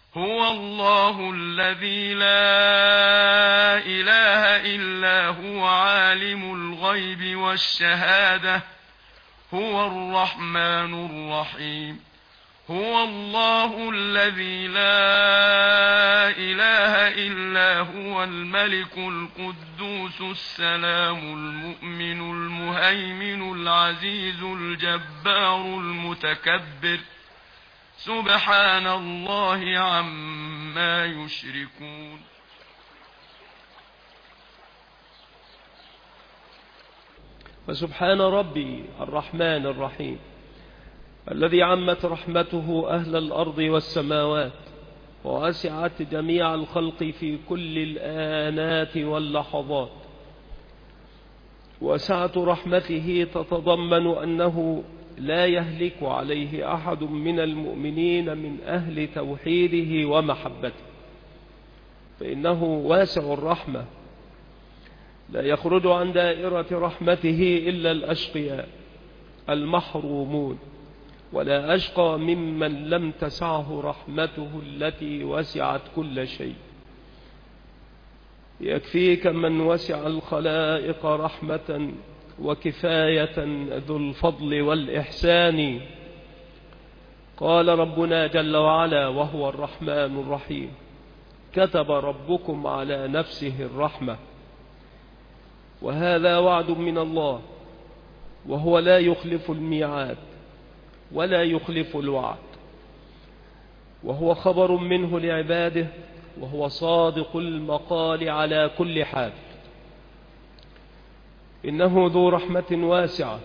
هو الله الذي لا إله إلا هو عالم الغيب والشهادة هو الرحمن الرحيم. هو الله الذي لا إله إلا هو الملك القدوس السلام المؤمن المهيمن العزيز الجبار المتكبر سبحان الله عما يشركون. فسبحان ربي الرحمن الرحيم الذي عمت رحمته أهل الأرض والسماوات ووسعت جميع الخلق في كل الآنات واللحظات. وسعة رحمته تتضمن أنه لا يهلك عليه أحد من المؤمنين من أهل توحيده ومحبته، فإنه واسع الرحمة لا يخرج عن دائرة رحمته إلا الأشقياء المحرومون، ولا أشقى ممن لم تسعه رحمته التي وسعت كل شيء. يكفيك من وسع الخلائق رحمة وكفاية ذو الفضل والإحسان. قال ربنا جل وعلا وهو الرحمن الرحيم: كتب ربكم على نفسه الرحمة. وهذا وعد من الله، وهو لا يخلف الميعاد ولا يخلف الوعد، وهو خبر منه لعباده، وهو صادق المقال على كل حال. إنه ذو رحمة واسعة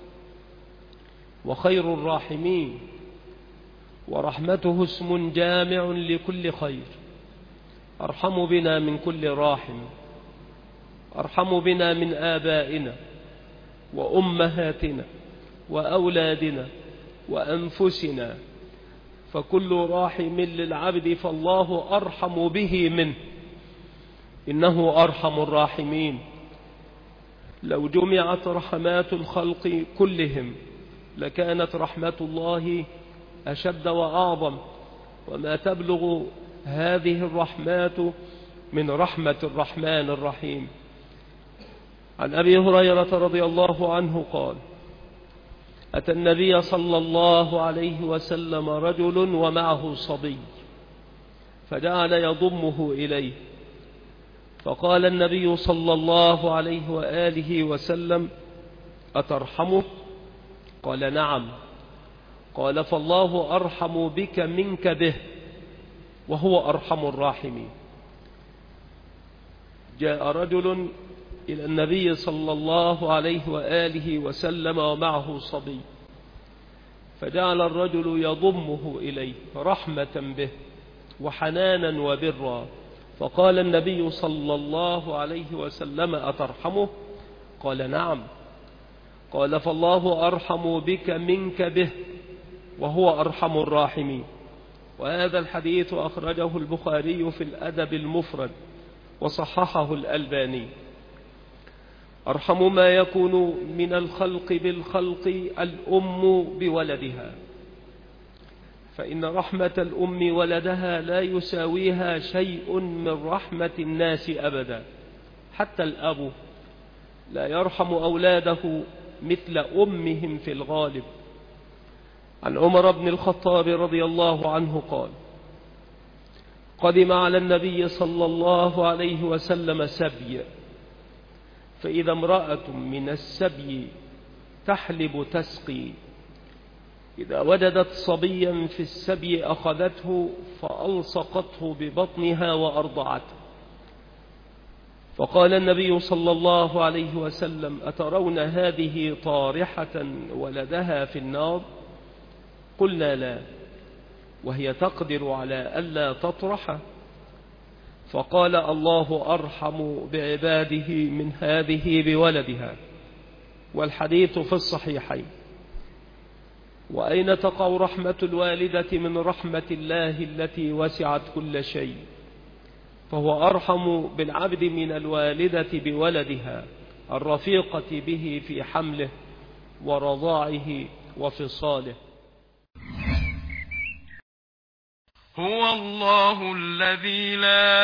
وخير الراحمين، ورحمته اسم جامع لكل خير. أرحم بنا من كل راحم، أرحم بنا من آبائنا وأمهاتنا وأولادنا وأنفسنا، فكل راحم للعبد فالله أرحم به منه، إنه أرحم الراحمين. لو جمعت رحمات الخلق كلهم لكانت رحمة الله أشد وأعظم، وما تبلغ هذه الرحمات من رحمة الرحمن الرحيم. عن أبي هريرة رضي الله عنه قال: أتى النبي صلى الله عليه وسلم رجل ومعه صبي فجعل يضمه إليه، فقال النبي صلى الله عليه وآله وسلم: أترحمه؟ قال: نعم. قال: فالله أرحم بك منك به، وهو أرحم الراحمين. جاء رجل إلى النبي صلى الله عليه وآله وسلم ومعه صبي، فجعل الرجل يضمه إليه رحمة به وحنانا وبرا، فقال النبي صلى الله عليه وسلم: أترحمه؟ قال: نعم. قال: فالله أرحم بك منك به، وهو أرحم الراحمين. وهذا الحديث أخرجه البخاري في الأدب المفرد وصححه الألباني. أرحم ما يكون من الخلق بالخلق الأم بولدها، فإن رحمة الأم ولدها لا يساويها شيء من رحمة الناس أبدا. حتى الأب لا يرحم أولاده مثل أمهم في الغالب. عن عمر بن الخطاب رضي الله عنه قال: قدم على النبي صلى الله عليه وسلم سبي، فإذا امرأة من السبي تحلب تسقي، إذا وجدت صبيا في السبي أخذته فألصقته ببطنها وأرضعته. فقال النبي صلى الله عليه وسلم: أترون هذه طارحة ولدها في النار؟ قلنا: لا، وهي تقدر على ألا تطرح. فقال: الله أرحم بعباده من هذه بولدها. والحديث في الصحيحين. وأين تقع رحمة الوالدة من رحمة الله التي وسعت كل شيء؟ فهو أرحم بالعبد من الوالدة بولدها الرفيقة به في حمله ورضاعه وفصاله. هو الله الذي لا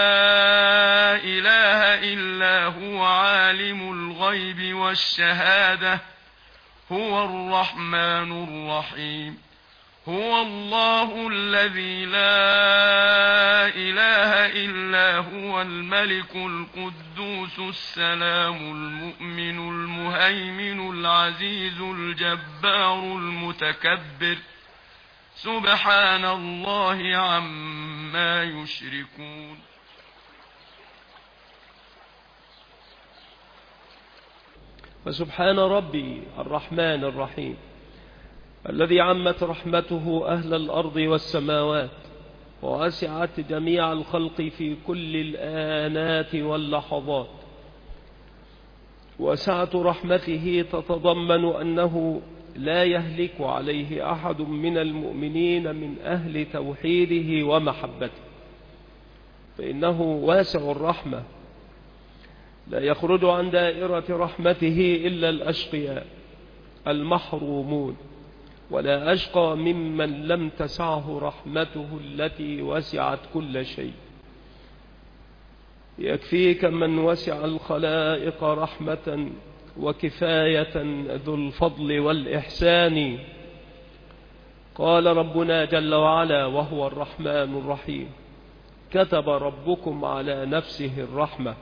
إله إلا هو عالم الغيب والشهادة هو الرحمن الرحيم هو الله الذي لا إله إلا هو الملك القدوس السلام المؤمن المهيمن العزيز الجبار المتكبر سبحان الله عما يشركون. فسبحان ربي الرحمن الرحيم الذي عمت رحمته أهل الأرض والسماوات ووسعت جميع الخلق في كل الآنات واللحظات. وسعة رحمته تتضمن أنه لا يهلك عليه أحد من المؤمنين من أهل توحيده ومحبته، فإنه واسع الرحمة لا يخرج عن دائرة رحمته إلا الأشقياء المحرومون، ولا أشقى ممن لم تسعه رحمته التي وسعت كل شيء. يكفيك من وسع الخلائق رحمة وكفاية ذو الفضل والإحسان. قال ربنا جل وعلا وهو الرحمن الرحيم: كتب ربكم على نفسه الرحمة.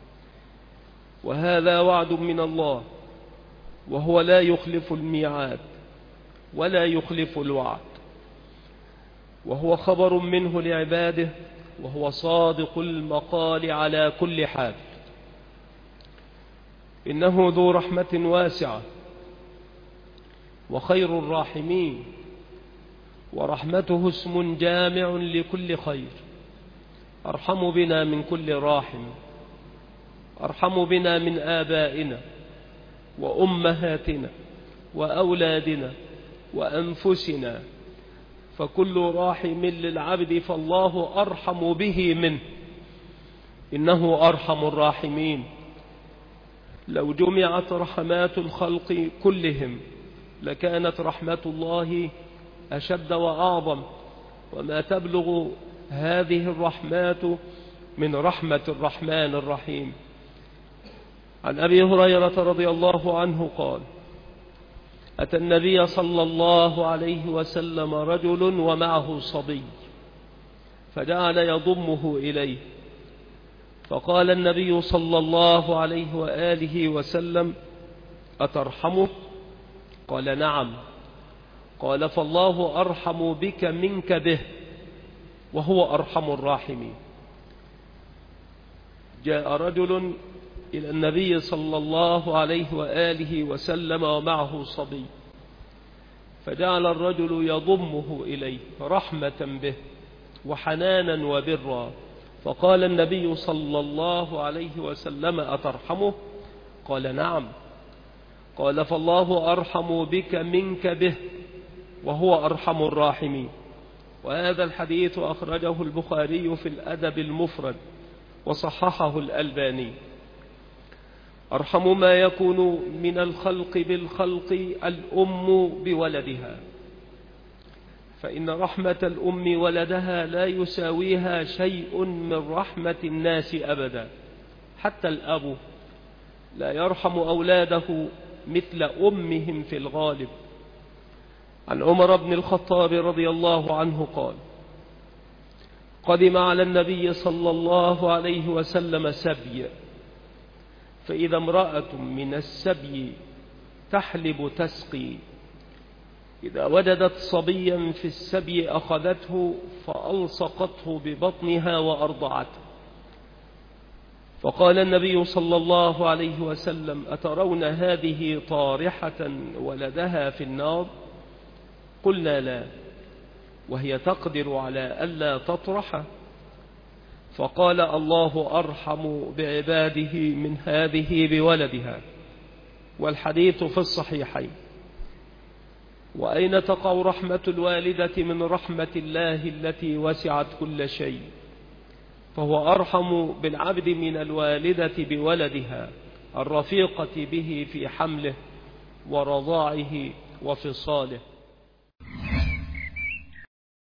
وهذا وعد من الله، وهو لا يخلف الميعاد ولا يخلف الوعد، وهو خبر منه لعباده، وهو صادق المقال على كل حال. إنه ذو رحمة واسعة وخير الراحمين، ورحمته اسم جامع لكل خير. أرحم بنا من كل راحم، أرحم بنا من آبائنا وأمهاتنا وأولادنا وأنفسنا، فكل راحم للعبد فالله أرحم به منه، إنه أرحم الراحمين. لو جمعت رحمات الخلق كلهم لكانت رحمة الله أشد وأعظم، وما تبلغ هذه الرحمات من رحمة الرحمن الرحيم. عن أبي هريرة رضي الله عنه قال: أتى النبي صلى الله عليه وسلم رجل ومعه صبي فجعل يضمه إليه، فقال النبي صلى الله عليه وآله وسلم: أترحمه؟ قال: نعم. قال: فالله أرحم بك منك به، وهو أرحم الراحمين. جاء رجل إلى النبي صلى الله عليه وآله وسلم ومعه صبي، فجعل الرجل يضمه إليه رحمة به وحنانا وبرا، فقال النبي صلى الله عليه وسلم: أترحمه؟ قال: نعم. قال: فالله أرحم بك منك به، وهو أرحم الراحمين. وهذا الحديث أخرجه البخاري في الأدب المفرد وصححه الألباني. أرحم ما يكون من الخلق بالخلق الأم بولدها، فإن رحمة الأم ولدها لا يساويها شيء من رحمة الناس أبدا. حتى الأب لا يرحم أولاده مثل أمهم في الغالب. عن عمر بن الخطاب رضي الله عنه قال: قدم على النبي صلى الله عليه وسلم سبي، فإذا امرأة من السبي تحلب تسقي، إذا وجدت صبيا في السبي أخذته فألصقته ببطنها وأرضعته. فقال النبي صلى الله عليه وسلم: أترون هذه طارحة ولدها في النار؟ قلنا: لا، وهي تقدر على ألا تطرح. فقال: الله أرحم بعباده من هذه بولدها. والحديث في الصحيحين. وأين تقع رحمة الوالدة من رحمة الله التي وسعت كل شيء؟ فهو أرحم بالعبد من الوالدة بولدها الرفيقة به في حمله ورضاعه وفصاله.